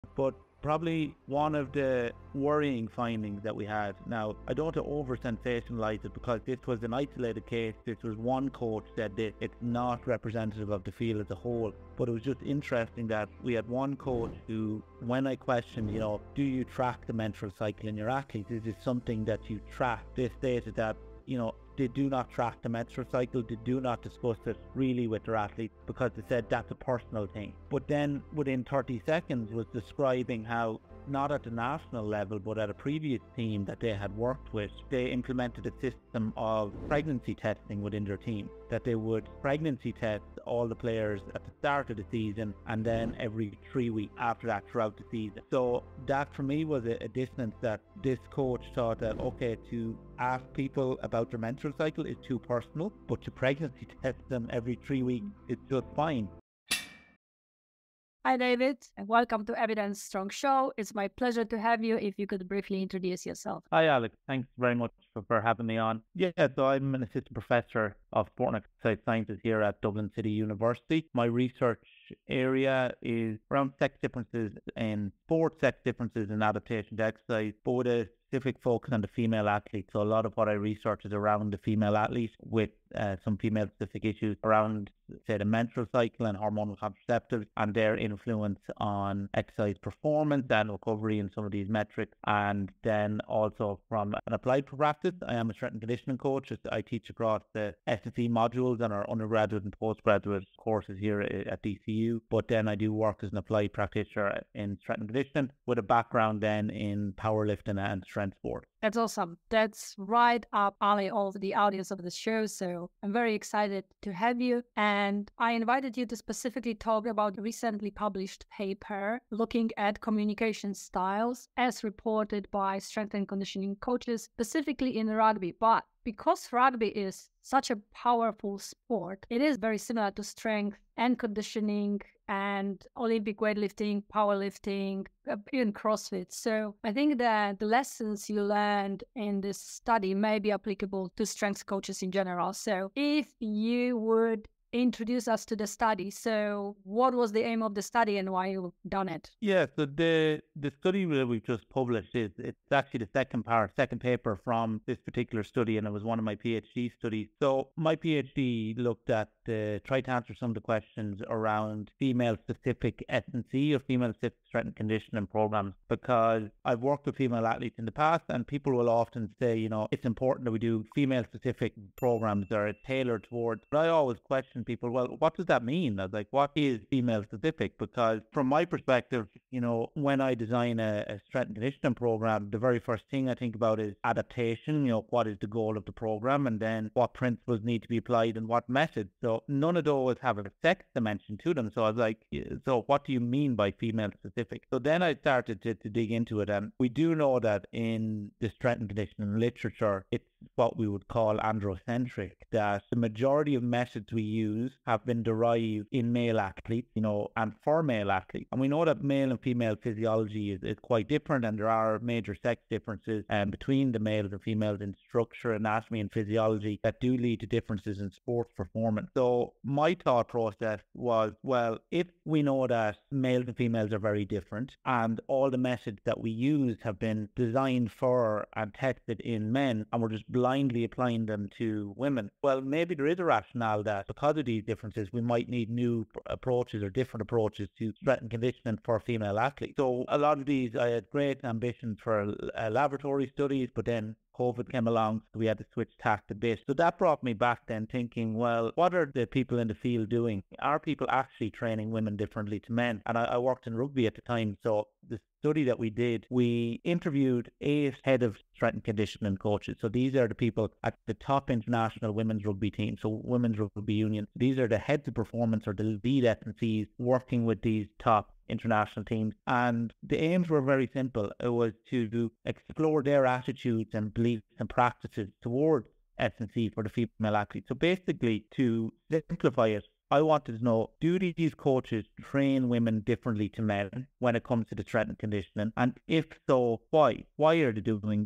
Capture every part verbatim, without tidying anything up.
But probably one of the worrying findings that we had, now I don't want to over sensationalize it because this was an isolated case. This was one coach said that it's not representative of the field as a whole, but it was just interesting that we had one coach who, when I questioned, you know, do you track the menstrual cycle in your athletes? Is this something that you track? They stated that, you know, they do not track the menstrual cycle. They do not discuss it really with their athletes because they said that's a personal thing. But then within thirty seconds was describing how, not at the national level, but at a previous team that they had worked with, they implemented a system of pregnancy testing within their team, that they would pregnancy test all the players at the start of the season and then every three weeks after that throughout the season. So that for me was a, a dissonance, that this coach thought that, okay, to ask people about their menstrual cycle is too personal, but to pregnancy test them every three weeks is just fine. Hi, David, and welcome to Evidence Strong Show. It's my pleasure to have you. If you could briefly introduce yourself. Hi, Alex. Thanks very much for, for having me on. Yeah, so I'm an assistant professor of sport and exercise sciences here at Dublin City University. My research area is around sex differences in sport, sex differences in adaptation to exercise, but with a specific focus on the female athlete. So a lot of what I research is around the female athlete, with uh, some female-specific issues around, say, the menstrual cycle and hormonal contraceptives and their influence on exercise performance and recovery in some of these metrics. And then also from an applied practice, I am a strength and conditioning coach. I teach across the S and C modules and our undergraduate and postgraduate courses here at D C U. But then I do work as an applied practitioner in strength and conditioning with a background then in powerlifting and strength sport. That's awesome. That's right up alley of the audience of the show. So I'm very excited to have you. And I invited you to specifically talk about a recently published paper looking at communication styles as reported by strength and conditioning coaches, specifically in rugby. But because rugby is such a powerful sport, it is very similar to strength and conditioning and Olympic weightlifting, powerlifting, even CrossFit. So I think that the lessons you learned in this study may be applicable to strength coaches in general. So if you would introduce us to the study. So what was the aim of the study and why you've done it? Yeah, so the the study that we've just published is, it's actually the second part, second paper from this particular study, and it was one of my PhD studies. So my PhD looked at, uh, tried to answer some of the questions around female-specific S and C or female-specific strength and conditioning programs, because I've worked with female athletes in the past, and people will often say, you know, it's important that we do female-specific programs that are tailored towards, but I always question people, well, what does that mean? I was like, what is female specific? Because from my perspective, you know, when I design a, a strength and conditioning program, the very first thing I think about is adaptation. You know, what is the goal of the program, and then what principles need to be applied and what methods. So none of those have a sex dimension to them. So I was like, so what do you mean by female specific? So then I started to, to dig into it, and we do know that in the strength and conditioning literature, it's what we would call androcentric, that the majority of methods we use have been derived in male athletes, you know, and for male athletes. And we know that male and female physiology is, is quite different, and there are major sex differences um, between the males and females in structure, anatomy and physiology that do lead to differences in sports performance. So my thought process was, well, if we know that males and females are very different and all the methods that we use have been designed for and tested in men, and we're just blindly applying them to women, well, maybe there is a rationale that because of these differences, we might need new approaches or different approaches to strength and conditioning for female athletes. So a lot of these, I had great ambitions for uh, laboratory studies, but then COVID came along, so we had to switch tack a bit. So that brought me back then thinking, well, what are the people in the field doing? Are people actually training women differently to men? And I, I worked in rugby at the time, so the study that we did, we interviewed eight head of strength and conditioning coaches. So these are the people at the top international women's rugby team, so women's rugby union. These are the heads of performance or the lead S and Cs working with these top international teams. And the aims were very simple. It was to explore their attitudes and beliefs and practices towards S and C for the female athletes. So basically, to simplify it, I wanted to know, do these coaches train women differently to men when it comes to the strength and conditioning? And if so, why? Why are they doing that?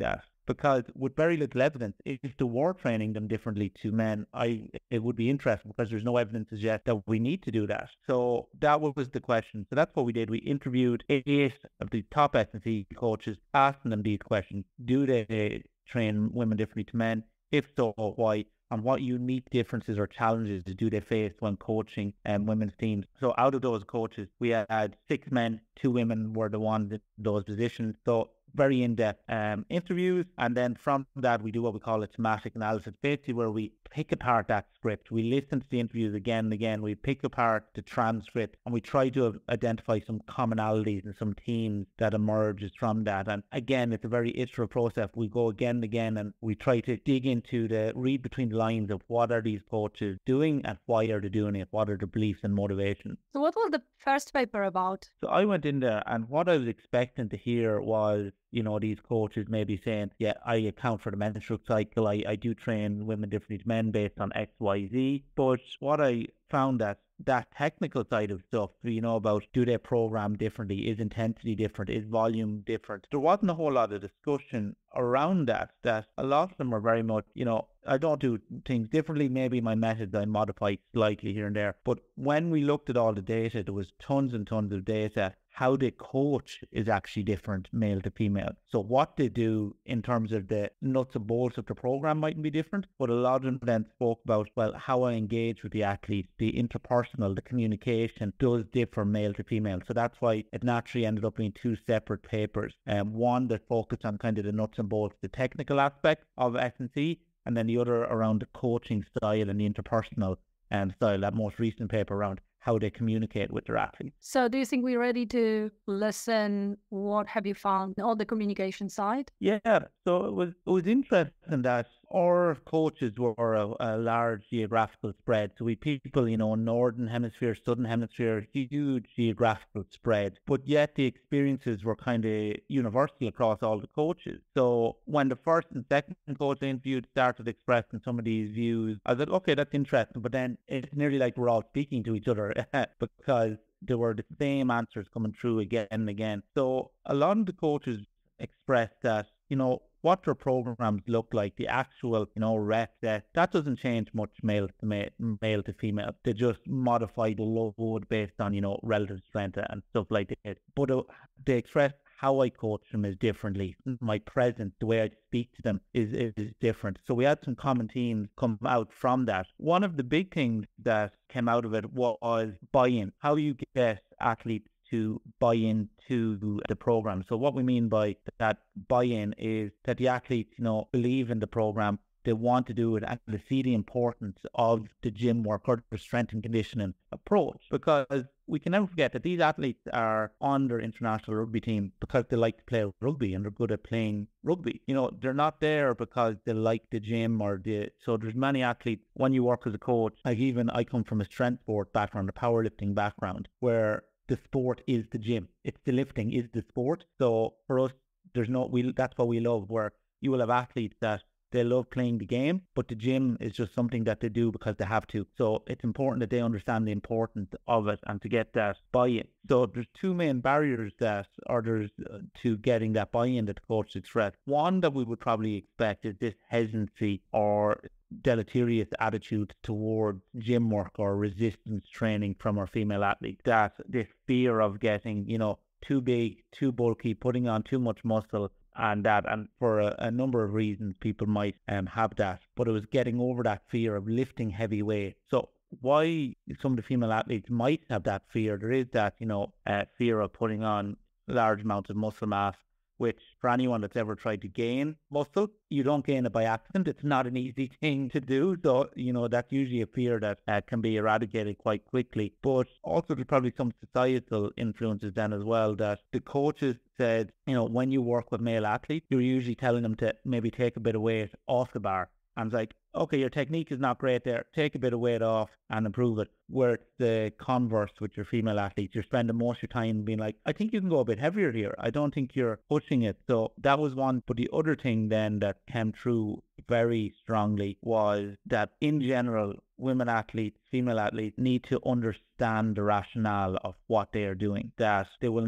because with very little evidence, if they were training them differently to men, I it would be interesting because there's no evidence to suggest that we need to do that. So that was the question. So that's what we did. We interviewed eight of the top S and C coaches, asking them these questions. Do they train women differently to men? If so, why? And what unique differences or challenges do they face when coaching um, women's teams? So out of those coaches, we had six men, two women were the ones in those positions. So very in-depth um, interviews. And then from that, we do what we call a thematic analysis, basically where we pick apart that script. We listen to the interviews again and again. We pick apart the transcript and we try to identify some commonalities and some themes that emerges from that. And again, it's a very iterative process. We go again and again and we try to dig into the, read between the lines of what are these coaches doing and why are they doing it? What are their beliefs and motivations? So what was the first paper about? So I went in there and what I was expecting to hear was, you know, these coaches maybe saying, yeah, I account for the menstrual cycle. I, I do train women differently to men based on X, Y, Z. But what I found that that technical side of stuff, you know, about do they program differently? Is intensity different? Is volume different? There wasn't a whole lot of discussion around that, that a lot of them are very much, you know, I don't do things differently. Maybe my methods I modify slightly here and there. But when we looked at all the data, there was tons and tons of data. How they coach is actually different male to female. So what they do in terms of the nuts and bolts of the program mightn't be different, but a lot of them then spoke about, well, how I engage with the athletes, the interpersonal, the communication does differ male to female. So that's why it naturally ended up being two separate papers. Um, one that focused on kind of the nuts and bolts, the technical aspect of S and C, and then the other around the coaching style and the interpersonal um, style, that most recent paper around how they communicate with their athletes. So do you think we're ready to listen? What have you found on the communication side? Yeah, so it was it was interesting that our coaches were a, a large geographical spread. So we people, you know, northern hemisphere, southern hemisphere, huge geographical spread. But yet the experiences were kind of universal across all the coaches. So when the first and second coach I interviewed started expressing some of these views, I said, okay, that's interesting. But then it's nearly like we're all speaking to each other because there were the same answers coming through again and again. So a lot of the coaches expressed that, you know, what their programs look like, the actual, you know, rep set, that doesn't change much male to male, male to female. They just modify the load based on, you know, relative strength and stuff like that. But uh, they express how I coach them is differently. My presence, the way I speak to them is, is different. So we had some common themes come out from that. One of the big things that came out of it was buy-in. How you get athletes to buy into the program. So what we mean by that buy-in is that the athletes, you know, believe in the program, they want to do it, and they see the importance of the gym work or the strength and conditioning approach. Because we can never forget that these athletes are on their international rugby team because they like to play rugby and they're good at playing rugby. You know, they're not there because they like the gym or the. So there's many athletes, when you work as a coach, like even I come from a strength sport background, a powerlifting background, where the sport is the gym. It's the lifting is the sport. So for us, there's no, we, that's what we love, where you will have athletes that they love playing the game, but the gym is just something that they do because they have to. So it's important that they understand the importance of it and to get that buy-in. So there's two main barriers that are there's uh, to getting that buy-in that the coach expressed. One that we would probably expect is this hesitancy or deleterious attitude towards gym work or resistance training from our female athletes. That this fear of getting, you know, too big, too bulky, putting on too much muscle, and that, and for a, a number of reasons, people might um, have that. But it was getting over that fear of lifting heavy weight. So why some of the female athletes might have that fear, there is that, you know, uh, fear of putting on large amounts of muscle mass, which for anyone that's ever tried to gain muscle, you don't gain it by accident. It's not an easy thing to do. So, you know, that's usually a fear that uh, can be eradicated quite quickly. But also there's probably some societal influences then as well, that the coaches said, you know, when you work with male athletes, you're usually telling them to maybe take a bit of weight off the bar. And it's like, okay, your technique is not great there. Take a bit of weight off and improve it. Where it's the converse with your female athletes, you're spending most of your time being like, I think you can go a bit heavier here. I don't think you're pushing it. So that was one. But the other thing then that came through very strongly was that in general, women athletes, female athletes need to understand the rationale of what they are doing. That they will not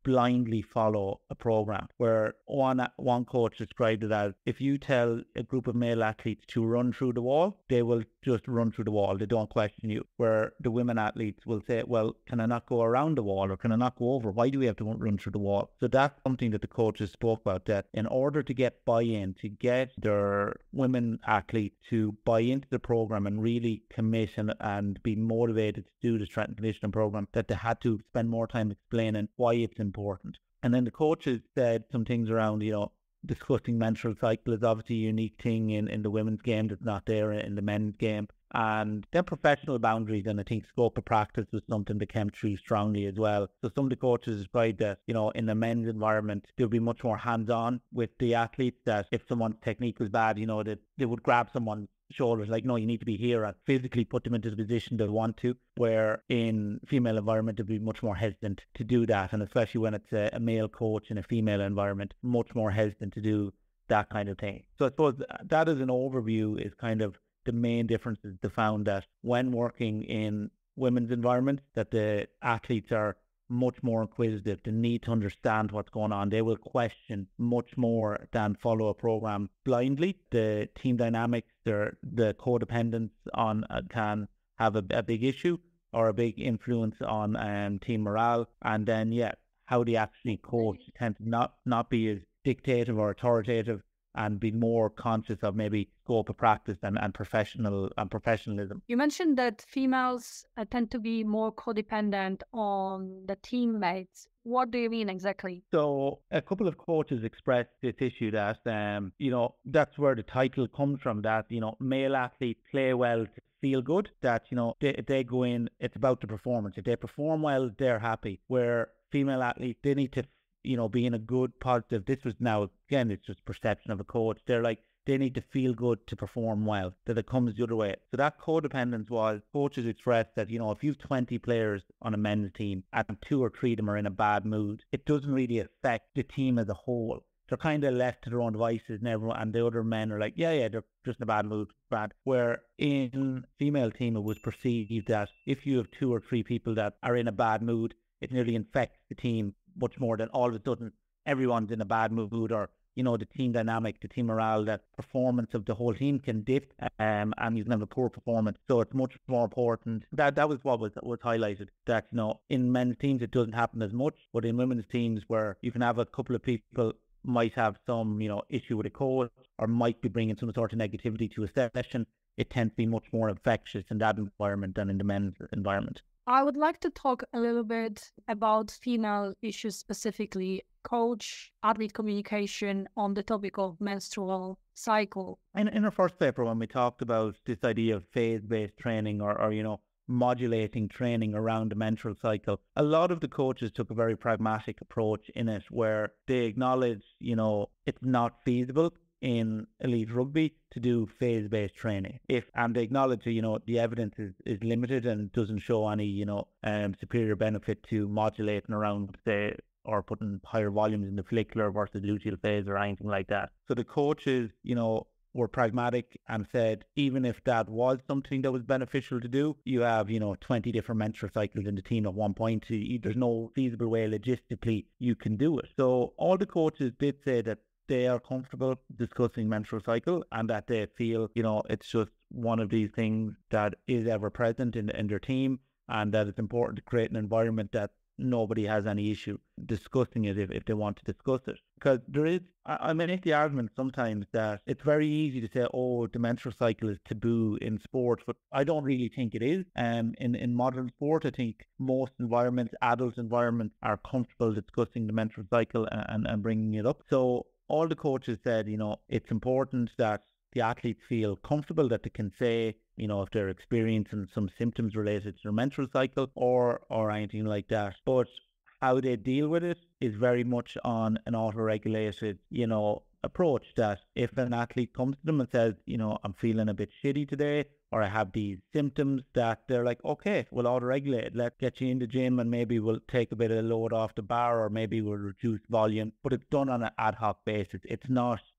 blindly follow a program, where one one coach described it as, if you tell a group of male athletes to run through the wall, they will just run through the wall. They don't question you. Where the women athletes will say, well, can I not go around the wall, or can I not go over? Why do we have to run through the wall? So that's something that the coaches spoke about, that in order to get buy-in, to get their women athletes to buy into the program and really commit and, and be motivated to do the strength and conditioning program, that they had to spend more time explaining why it's important. And then the coaches said some things around, you know, discussing menstrual cycle is obviously a unique thing in, in the women's game that's not there in the men's game. And then professional boundaries, and I think scope of practice was something that came through strongly as well. So some of the coaches described that, you know, in the men's environment, they'll be much more hands-on with the athletes, that if someone's technique was bad, you know, that they would grab someone's shoulders, like, no, you need to be here, and physically put them into the position they want to. Where in female environment, they'll be much more hesitant to do that. And especially when it's a, a male coach in a female environment, much more hesitant to do that kind of thing. So I suppose that as an overview is kind of the main differences. They found that when working in women's environments, that the athletes are much more inquisitive. They need to understand what's going on. They will question much more than follow a program blindly. The team dynamics, their the codependence on uh, can have a, a big issue or a big influence on um, team morale. And then, yeah, how they actually coach tend to not, not be as dictative or authoritative, and be more conscious of maybe scope of practice and, and professional and professionalism. You mentioned that females uh, tend to be more codependent on the teammates. What do you mean exactly? So a couple of coaches expressed this issue that, um, you know, that's where the title comes from, that, you know, male athletes play well to feel good, that, you know, they, if they go in, it's about the performance. If they perform well, they're happy. Where female athletes, they need to, you know, be in a good, positive, this was now, again, it's just perception of a coach. They're like, they need to feel good to perform well, that it comes the other way. So that codependence was, coaches expressed that, you know, if you've twenty players on a men's team and two or three of them are in a bad mood, it doesn't really affect the team as a whole. They're kind of left to their own devices, and everyone, and the other men are like, yeah, yeah, they're just in a bad mood, bad. Where in female team, it was perceived that if you have two or three people that are in a bad mood, it nearly infects the team much more than all of a sudden everyone's in a bad mood, or, you know, the team dynamic, the team morale, that performance of the whole team can dip, um, and you can have a poor performance. So it's much more important. That that was what was was highlighted, that, you know, in men's teams it doesn't happen as much, but in women's teams, where you can have a couple of people might have some, you know, issue with a coach, or might be bringing some sort of negativity to a session, it tends to be much more infectious in that environment than in the men's environment. I would like to talk a little bit about female issues specifically, coach, athlete communication on the topic of menstrual cycle. In, in our first paper, when we talked about this idea of phase-based training, or, or, you know, modulating training around the menstrual cycle, a lot of the coaches took a very pragmatic approach in it, where they acknowledged, you know, it's not feasible in elite rugby to do phase-based training. If and they acknowledge, you know, the evidence is, is limited and doesn't show any, you know, um, superior benefit to modulating around, say, or putting higher volumes in the follicular versus luteal phase or anything like that. So the coaches, you know, were pragmatic and said, even if that was something that was beneficial to do, you have, you know, twenty different menstrual cycles in the team at one point. There's no feasible way logistically you can do it. So all the coaches did say that they are comfortable discussing menstrual cycle, and that they feel, you know, it's just one of these things that is ever present in, in their team, and that it's important to create an environment that nobody has any issue discussing it if, if they want to discuss it. Because there is, I, I make the argument sometimes that it's very easy to say, oh, the menstrual cycle is taboo in sport, but I don't really think it is. Um, in, in modern sport, I think most environments, adult environments, are comfortable discussing the menstrual cycle and, and, and bringing it up. So all the coaches said, you know, it's important that the athletes feel comfortable, that they can say, you know, if they're experiencing some symptoms related to their menstrual cycle or or anything like that. But how they deal with it is very much on an auto-regulated, you know, approach, that if an athlete comes to them and says, you know, I'm feeling a bit shitty today, or I have these symptoms, that they're like, okay, we'll auto-regulate. Let's get you in the gym, and maybe we'll take a bit of load off the bar, or maybe we'll reduce volume. But it's done on an ad hoc basis. It's not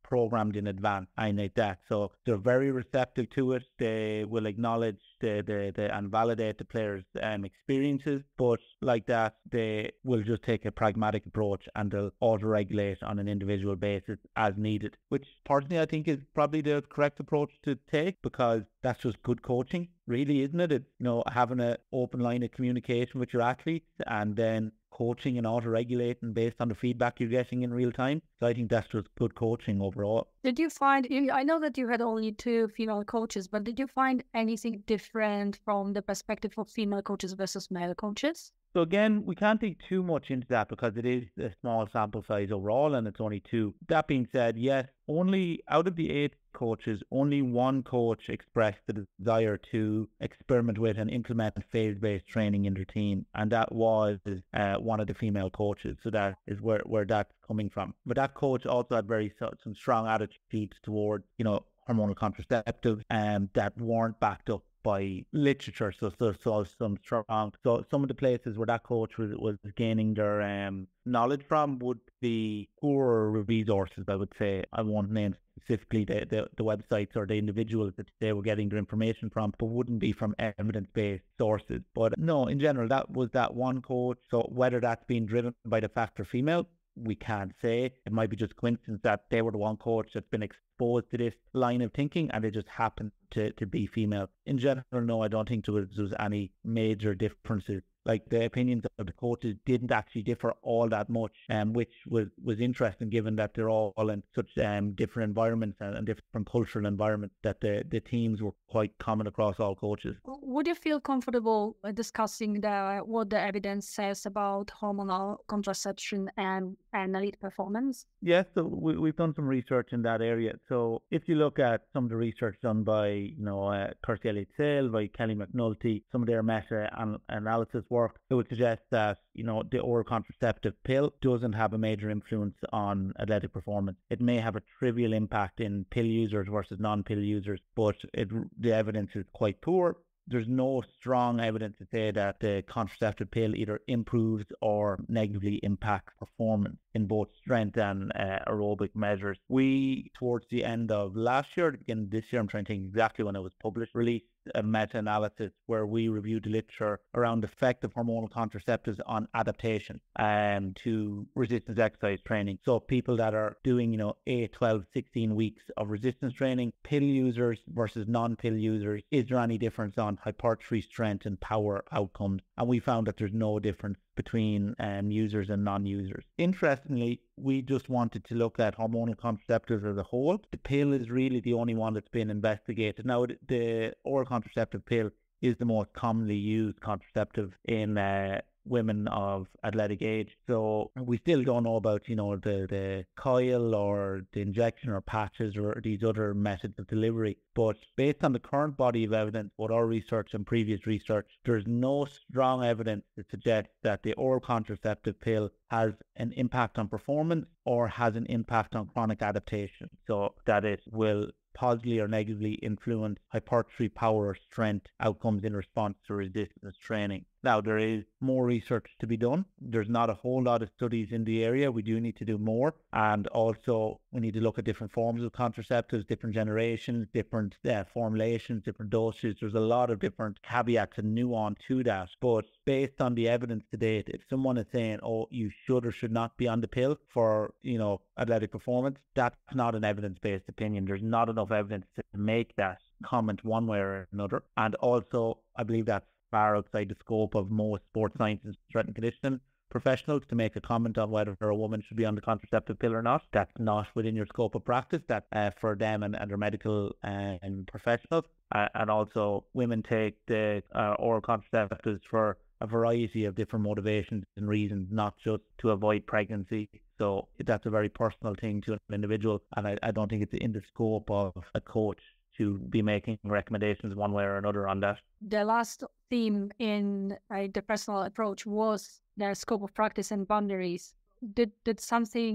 programmed in advance, and like that. So they're very receptive to it. They will acknowledge the, the, the and validate the players' um, experiences, but like that, they will just take a pragmatic approach and they'll auto-regulate on an individual basis as needed, which personally I think is probably the correct approach to take, because that's just good coaching, really, isn't it? It's, you know, having an open line of communication with your athletes and then coaching and auto-regulating based on the feedback you're getting in real time. So I think that's just good coaching overall. Did you find, I know that you had only two female coaches, but did you find anything different from the perspective of female coaches versus male coaches? So again, we can't dig too much into that because it is a small sample size overall and it's only two. That being said, yes, only out of the eight coaches, only one coach expressed the desire to experiment with and implement phase-based training in their team, and that was uh, one of the female coaches. So that is where, where that's coming from. But that coach also had very some strong attitudes toward, you know, hormonal contraceptives um, that weren't backed up by literature, so so so some strong. So some of the places where that coach was was gaining their um knowledge from would be poorer resources, I would say. I won't name specifically the, the the websites or the individuals that they were getting their information from, but wouldn't be from evidence-based sources. But no, in general, that was that one coach. So whether that's being driven by the fact they're female, we can't say. It might be just coincidence that they were the one coach that's been exposed to this line of thinking and they just happened to, to be female. In general, no, I don't think there was, there was any major differences. Like the opinions of the coaches didn't actually differ all that much, um, which was, was interesting given that they're all in such um, different environments and, and different cultural environments, that the, the teams were quite common across all coaches. Would you feel comfortable discussing the, what the evidence says about hormonal contraception and, and elite performance? Yes, so we, we've done some research in that area. So if you look at some of the research done by, you know, uh, Kirsty Elliott-Sale, by Kelly McNulty, some of their meta-analysis work, it would suggest that, you know, the oral contraceptive pill doesn't have a major influence on athletic performance. It may have a trivial impact in pill users versus non-pill users, but it, the evidence is quite poor. There's no strong evidence to say that the contraceptive pill either improves or negatively impacts performance in both strength and uh, aerobic measures. We, towards the end of last year, again this year, I'm trying to think exactly when it was published, released a meta-analysis where we reviewed the literature around the effect of hormonal contraceptives on adaptation um, to resistance exercise training. So people that are doing, you know, eight, twelve, sixteen weeks of resistance training, pill users versus non-pill users, is there any difference on hypertrophy, strength and power outcomes? And we found that there's no difference between um, users and non-users. Interestingly, we just wanted to look at hormonal contraceptives as a whole. The pill is really the only one that's been investigated. Now, the oral contraceptive pill is the most commonly used contraceptive in uh, women of athletic age. So we still don't know about, you know, the, the coil or the injection or patches or these other methods of delivery. But based on the current body of evidence, both our research and previous research, there's no strong evidence to suggest that the oral contraceptive pill has an impact on performance or has an impact on chronic adaptation. So that it will positively or negatively influence hypertrophy, power or strength outcomes in response to resistance training. Now, there is more research to be done. There's not a whole lot of studies in the area. We do need to do more. And also, we need to look at different forms of contraceptives, different generations, different uh, formulations, different doses. There's a lot of different caveats and nuance to that. But based on the evidence to date, if someone is saying, oh, you should or should not be on the pill for, you know, athletic performance, that's not an evidence-based opinion. There's not enough evidence to make that comment one way or another. And also, I believe that's far outside the scope of most sports science and strength and conditioning professionals to make a comment on whether a woman should be on the contraceptive pill or not. That's not within your scope of practice. That uh, for them and, and their medical uh, and professionals. Uh, and also, women take the uh, oral contraceptives for a variety of different motivations and reasons, not just to avoid pregnancy. So that's a very personal thing to an individual, and I, I don't think it's in the scope of a coach to be making recommendations one way or another on that. The last theme in uh, the personal approach was the scope of practice and boundaries. Did did something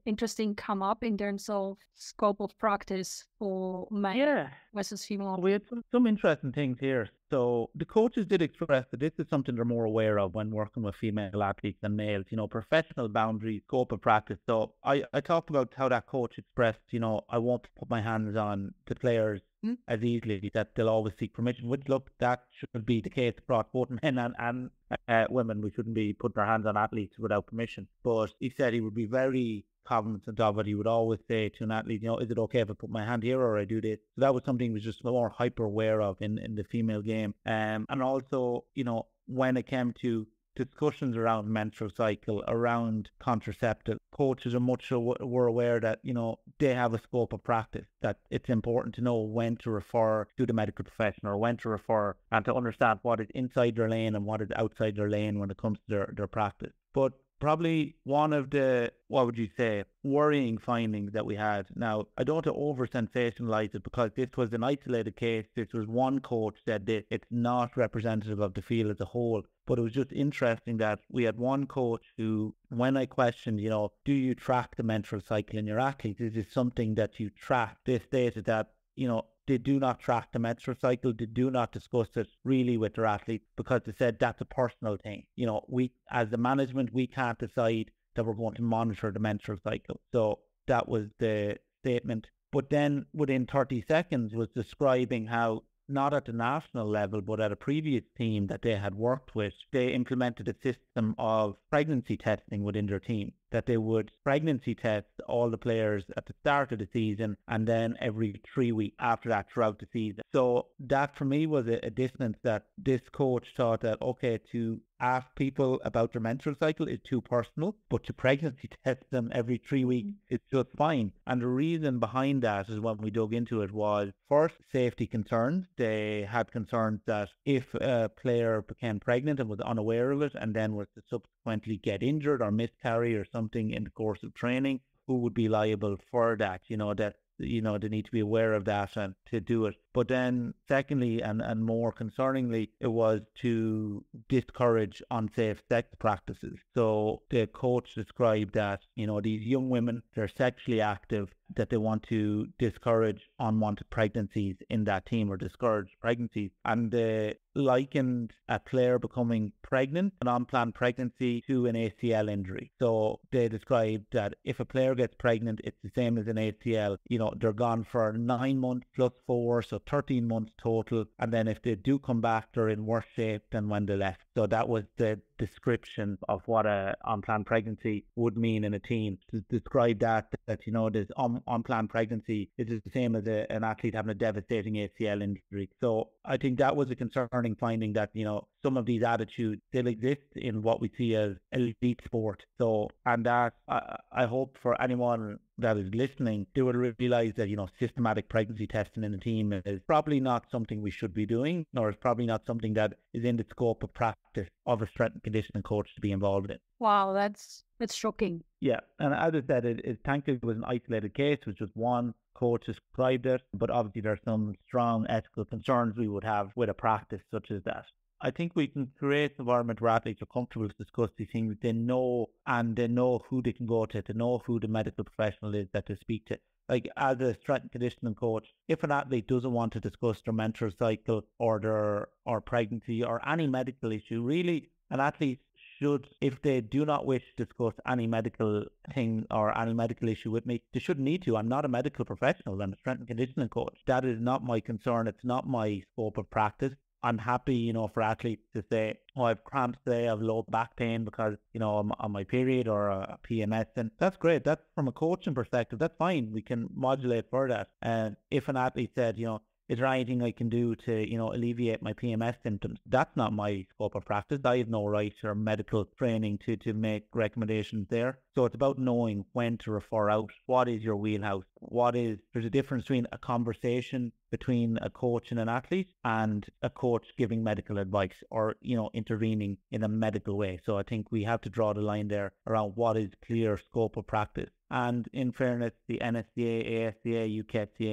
interesting come up in terms of scope of practice for men Yeah. versus female? We had some, some interesting things here. So the coaches did express that this is something they're more aware of when working with female athletes than males, you know, professional boundaries, scope of practice. So I, I talked about how that coach expressed, you know, I won't put my hands on the players Mm. as easily, that they'll always seek permission. Which, look, that should be the case across both men and, and uh, women. We shouldn't be putting our hands on athletes without permission. But he said he would be very cognizant of it. He would always say to an athlete, you know, is it okay if I put my hand here or I do this? So that was something he was just more hyper aware of in, in the female game. Um, and also, you know, when it came to discussions around menstrual cycle, around contraceptive, coaches are much so were aware that, you know, they have a scope of practice, that it's important to know when to refer to the medical professional or when to refer, and to understand what is inside their lane and what is outside their lane when it comes to their, their practice. But probably one of the, what would you say, worrying findings that we had. Now, I don't want to over-sensationalize it because this was an isolated case. This was one coach said this. It's not representative of the field as a whole. But it was just interesting that we had one coach who, when I questioned, you know, do you track the menstrual cycle in your athletes? Is this something that you track? They stated that, you know, they do not track the menstrual cycle. They do not discuss it really with their athletes because they said that's a personal thing. You know, we, as the management, we can't decide that we're going to monitor the menstrual cycle. So that was the statement. But then within thirty seconds was describing how, not at the national level, but at a previous team that they had worked with, they implemented a system of pregnancy testing within their team, that they would pregnancy test all the players at the start of the season and then every three weeks after that throughout the season. So that for me was a, a dissonance, that this coach thought that, okay, to ask people about their menstrual cycle is too personal, but to pregnancy test them every three weeks is just fine. And the reason behind that is, when we dug into it, was first safety concerns. They had concerns that if a player became pregnant and was unaware of it and then was to subsequently get injured or miscarry or something in the course of training, who would be liable for that? You know, that, you know, they need to be aware of that and to do it. But then secondly, and, and more concerningly, it was to discourage unsafe sex practices. So the coach described that, you know, these young women, they're sexually active, that they want to discourage unwanted pregnancies in that team, or discourage pregnancies. And they likened a player becoming pregnant, an unplanned pregnancy, to an A C L injury. So they described that if a player gets pregnant, it's the same as an A C L. You know, they're gone for nine months plus four, so thirteen months total. And then if they do come back, they're in worse shape than when they left. So that was the description of what a unplanned pregnancy would mean in a team. To describe that, that, you know, this un- unplanned pregnancy is the same as a, an athlete having a devastating A C L injury. So I think that was a concerning finding, that, you know, some of these attitudes still exist in what we see as elite sport. So, and that I, I hope for anyone that is listening, they will realize that, you know, systematic pregnancy testing in a team is probably not something we should be doing, nor is probably not something that is in the scope of practice of a strength and conditioning coach to be involved in. Wow, that's that's shocking. Yeah, and as I said, it, it thankfully was an isolated case, which was one coach described it, but obviously there are some strong ethical concerns we would have with a practice such as that. I think we can create an environment where athletes are comfortable to discuss these things. They know, and they know who they can go to, to know who the medical professional is that they speak to. Like, as a strength and conditioning coach, if an athlete doesn't want to discuss their menstrual cycle or their or pregnancy or any medical issue, really, an athlete should, if they do not wish to discuss any medical thing or any medical issue with me, they shouldn't need to. I'm not a medical professional. I'm a strength and conditioning coach. That is not my concern. It's not my scope of practice. I'm happy, you know, for athletes to say, oh, I've cramps today, I've low back pain because, you know, I'm on my period or a P M S. And that's great. That's, from a coaching perspective, that's fine. We can modulate for that. And if an athlete said, you know, is there anything I can do to, you know, alleviate my P M S symptoms? That's not my scope of practice. I have no right or medical training to, to make recommendations there. So it's about knowing when to refer out. What is your wheelhouse? What is, there's a difference between a conversation between a coach and an athlete and a coach giving medical advice or, you know, intervening in a medical way. So I think we have to draw the line there around what is clear scope of practice. And in fairness, the N S C A, A S C A, U K S C A,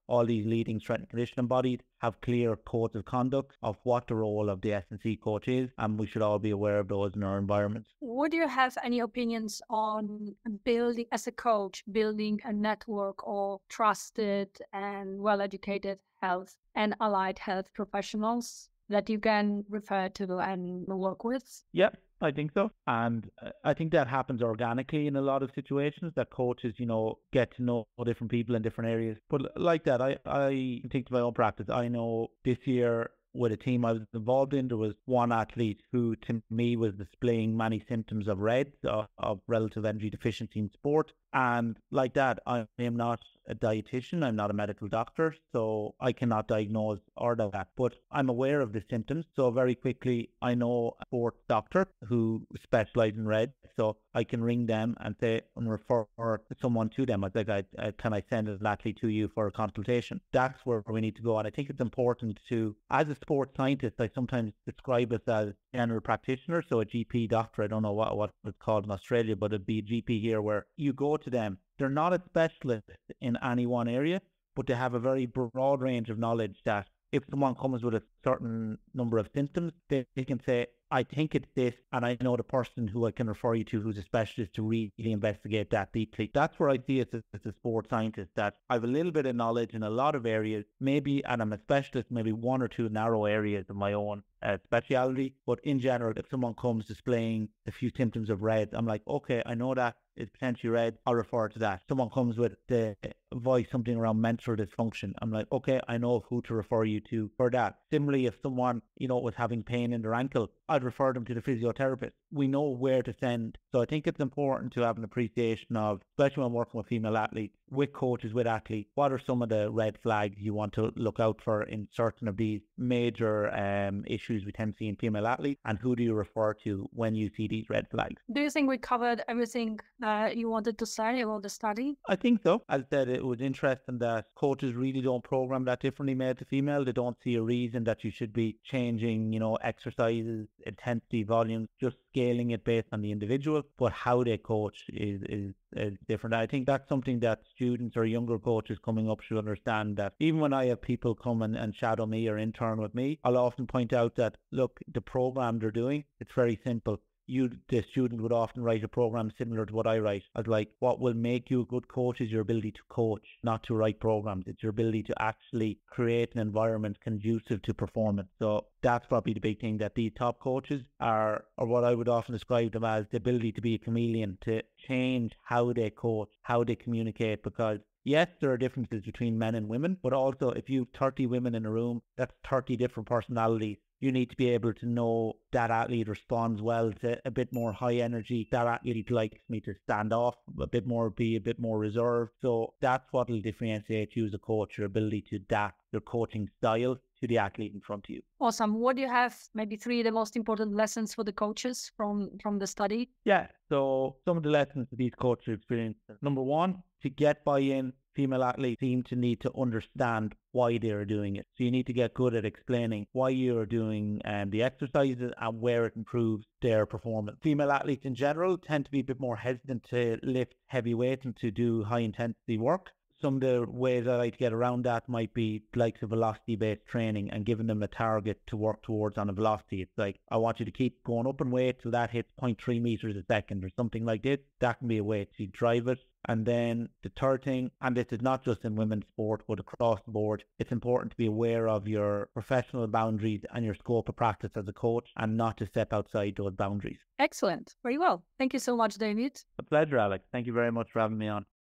all these leading strength and conditioning bodies have clear codes of conduct of what the role of the S and C coach is, and we should all be aware of those in our environments. Would you have any opinions on building, as a coach, building a network of trusted and well-educated health and allied health professionals that you can refer to and work with? Yep, I think so. And I think that happens organically in a lot of situations, that coaches, you know, get to know different people in different areas. But like that, I, I think to my own practice, I know this year with a team I was involved in, there was one athlete who to me was displaying many symptoms of RED, of, of relative energy deficiency in sport. And like that, I am not a dietitian, I'm not a medical doctor, so I cannot diagnose or do that. But I'm aware of the symptoms. So very quickly, I know a sports doctor who specializes in RED. So I can ring them and say and refer someone to them. I think, I, I, can I send an athlete to you for a consultation? That's where we need to go. And I think it's important to, as a sports scientist, I sometimes describe it as general practitioner. So a G P doctor, I don't know what, what it's called in Australia, but it'd be a G P here where you go to them. They're not a specialist in any one area, but they have a very broad range of knowledge that if someone comes with a certain number of symptoms, they, they can say, I think it's this, and I know the person who I can refer you to who's a specialist to really investigate that deeply. That's where I see it as, as a sports scientist, that I have a little bit of knowledge in a lot of areas, maybe, and I'm a specialist, maybe one or two narrow areas of my own uh, speciality. But in general, if someone comes displaying a few symptoms of RED, I'm like, okay, I know that is potentially RED, I'll refer to that. Someone comes with the voice something around menstrual dysfunction, I'm like, okay, I know who to refer you to for that. Similarly, if someone, you know, was having pain in their ankle, I'd refer them to the physiotherapist. We know where to send. So I think it's important to have an appreciation of, especially when working with female athletes, with coaches, with athletes, what are some of the red flags you want to look out for in certain of these major um, issues we tend to see in female athletes, and who do you refer to when you see these red flags? Do you think we covered everything that you wanted to say about the study? I think so. As I said, it was interesting that coaches really don't program that differently male to female. They don't see a reason that you should be changing, you know, exercises, intensity, volumes, just scaling it based on the individual, but how they coach is, is, is different. I think that's something that students or younger coaches coming up should understand, that even when I have people come and, and shadow me or intern with me, I'll often point out that, look, the program they're doing, it's very simple. You, the student would often write a program similar to what I write. As like, what will make you a good coach is your ability to coach, not to write programs. It's your ability to actually create an environment conducive to performance. So that's probably the big thing, that these top coaches are, or what I would often describe them as, the ability to be a chameleon, to change how they coach, how they communicate, because yes, there are differences between men and women, but also if you have thirty women in a room, that's thirty different personalities. You need to be able to know that athlete responds well to a bit more high energy. That athlete likes me to stand off a bit more, be a bit more reserved. So that's what will differentiate you as a coach, your ability to adapt your coaching style to the athlete in front of you. Awesome. What do you have, maybe three of the most important lessons for the coaches from, from the study? Yeah, so some of the lessons that these coaches experienced. Number one, to get buy-in, female athletes seem to need to understand why they're doing it. So you need to get good at explaining why you're doing um, the exercises and where it improves their performance. Female athletes in general tend to be a bit more hesitant to lift heavy weights and to do high intensity work. Some of the ways I like to get around that might be like the velocity-based training and giving them a target to work towards on a velocity. It's like, I want you to keep going up in weight till that hits zero point three meters a second or something like this. That can be a way to drive it. And then the third thing, and this is not just in women's sport, but across the board, it's important to be aware of your professional boundaries and your scope of practice as a coach, and not to step outside those boundaries. Excellent. Very well. Thank you so much, David. A pleasure, Alex. Thank you very much for having me on.